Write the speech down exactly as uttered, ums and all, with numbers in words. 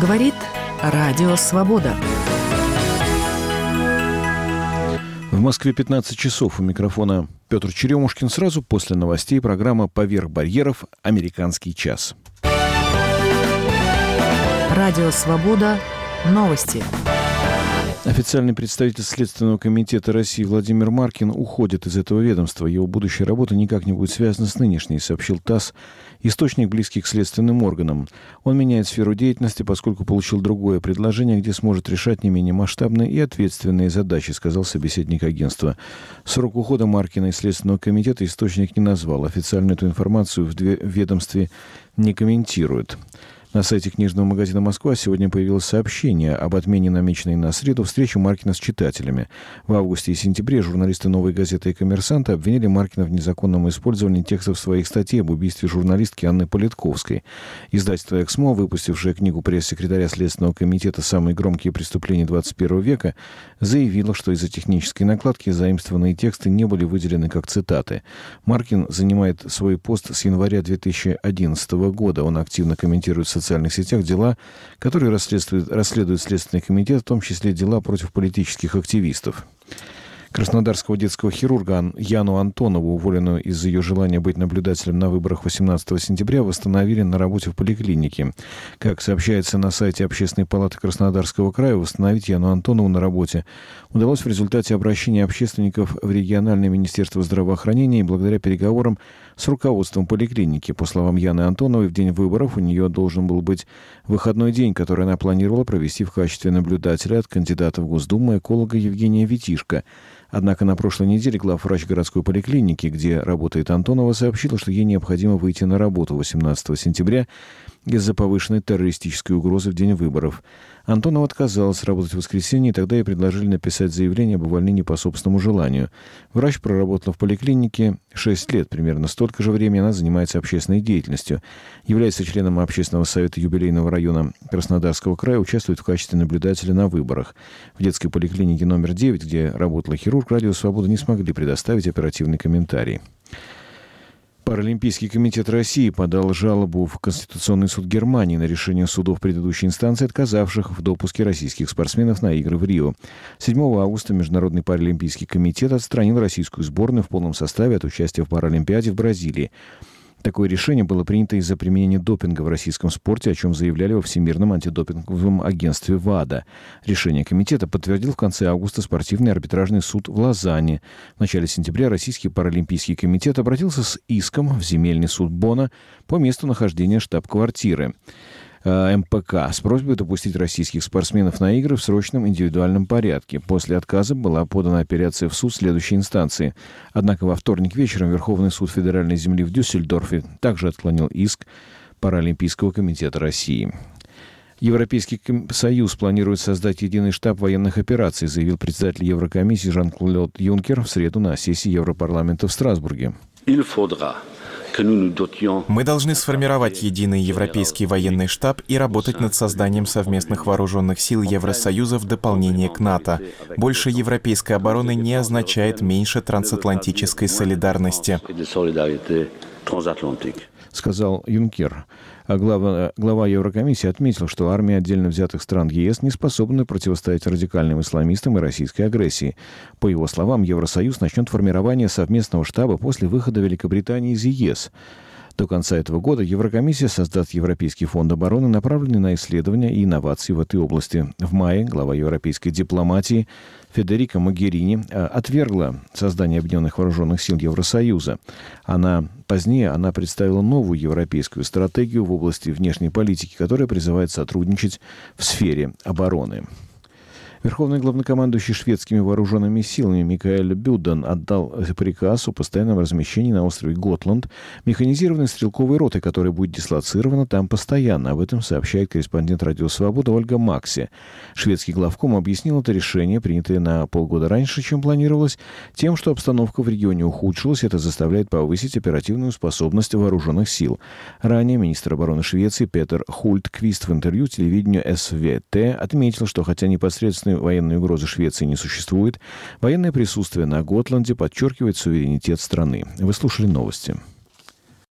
Говорит Радио Свобода. В Москве пятнадцать часов. У микрофона Петр Черемушкин. Сразу после новостей программа «Поверх барьеров. Американский час». Радио Свобода. Новости. Официальный представитель Следственного комитета России Владимир Маркин уходит из этого ведомства. Его будущая работа никак не будет связана с нынешней, сообщил ТАСС, источник, близкий к следственным органам. Он меняет сферу деятельности, поскольку получил другое предложение, где сможет решать не менее масштабные и ответственные задачи, сказал собеседник агентства. Срок ухода Маркина из Следственного комитета источник не назвал. Официально эту информацию в ведомстве не комментирует. На сайте книжного магазина «Москва» сегодня появилось сообщение об отмене намеченной на среду встречи Маркина с читателями. В августе и сентябре журналисты «Новой газеты» и «Коммерсанта» обвинили Маркина в незаконном использовании текстов своих статей об убийстве журналистки Анны Политковской. Издательство «Эксмо», выпустившее книгу пресс-секретаря Следственного комитета «Самые громкие преступления двадцать первого века», заявило, что из-за технической накладки заимствованные тексты не были выделены как цитаты. Маркин занимает свой пост с января две тысячи одиннадцатого года. Он активно комментирует в социальных сетях дела, которые расследует, расследует Следственный комитет, в том числе дела против политических активистов. Краснодарского детского хирурга Яну Антонову, уволенную из-за ее желания быть наблюдателем на выборах восемнадцатого сентября, восстановили на работе в поликлинике. Как сообщается на сайте Общественной палаты Краснодарского края, восстановить Яну Антонову на работе удалось в результате обращения общественников в региональное министерство здравоохранения и благодаря переговорам с руководством поликлиники. По словам Яны Антоновой, в день выборов у нее должен был быть выходной день, который она планировала провести в качестве наблюдателя от кандидата в Госдуму эколога Евгения Витишко. Однако на прошлой неделе главврач городской поликлиники, где работает Антонова, сообщила, что ей необходимо выйти на работу восемнадцатого сентября из-за повышенной террористической угрозы в день выборов. Антонова отказалась работать в воскресенье, и тогда ей предложили написать заявление об увольнении по собственному желанию. Врач проработала в поликлинике шесть лет, примерно столько же времени она занимается общественной деятельностью. Является членом Общественного совета юбилейного района Краснодарского края, участвует в качестве наблюдателя на выборах. В детской поликлинике номер девять, где работала хирург, Радио Свобода не смогли предоставить оперативный комментарий. Паралимпийский комитет России подал жалобу в Конституционный суд Германии на решение судов предыдущей инстанции, отказавших в допуске российских спортсменов на игры в Рио. седьмого августа Международный паралимпийский комитет отстранил российскую сборную в полном составе от участия в Паралимпиаде в Бразилии. Такое решение было принято из-за применения допинга в российском спорте, о чем заявляли во Всемирном антидопинговом агентстве ВАДА. Решение комитета подтвердил в конце августа спортивный арбитражный суд в Лозанне. В начале сентября Российский паралимпийский комитет обратился с иском в земельный суд Бонна по месту нахождения штаб-квартиры эм пэ ка с просьбой допустить российских спортсменов на игры в срочном индивидуальном порядке. После отказа была подана апелляция в суд следующей инстанции. Однако во вторник вечером Верховный суд федеральной земли в Дюссельдорфе также отклонил иск Паралимпийского комитета России. Европейский Союз планирует создать единый штаб военных операций, заявил председатель Еврокомиссии Жан-Клод Юнкер в среду на сессии Европарламента в Страсбурге. Мы должны сформировать единый европейский военный штаб и работать над созданием совместных вооруженных сил Евросоюза в дополнение к НАТО. Больше европейской обороны не означает меньше трансатлантической солидарности, сказал Юнкер. А глава, глава Еврокомиссии отметил, что армии отдельно взятых стран ЕС не способны противостоять радикальным исламистам и российской агрессии. По его словам, Евросоюз начнет формирование совместного штаба после выхода Великобритании из ЕС. До конца этого года Еврокомиссия создаст Европейский фонд обороны, направленный на исследования и инновации в этой области. В мае глава европейской дипломатии Федерико Могерини отвергла создание Объединенных вооруженных сил Евросоюза. Она, позднее она представила новую европейскую стратегию в области внешней политики, которая призывает сотрудничать в сфере обороны. Верховный главнокомандующий шведскими вооруженными силами Микаэль Бюден отдал приказ о постоянном размещении на острове Готланд механизированной стрелковой роты, которая будет дислоцирована там постоянно. Об этом сообщает корреспондент Радио Свобода Ольга Макси. Шведский главком объяснил это решение, принятое на полгода раньше, чем планировалось, тем, что обстановка в регионе ухудшилась, и это заставляет повысить оперативную способность вооруженных сил. Ранее министр обороны Швеции Петер Хультквист в интервью телевидению эс вэ тэ отметил, что хотя непосредственно военной угрозы Швеции не существует, военное присутствие на Готланде подчеркивает суверенитет страны. Вы слушали новости.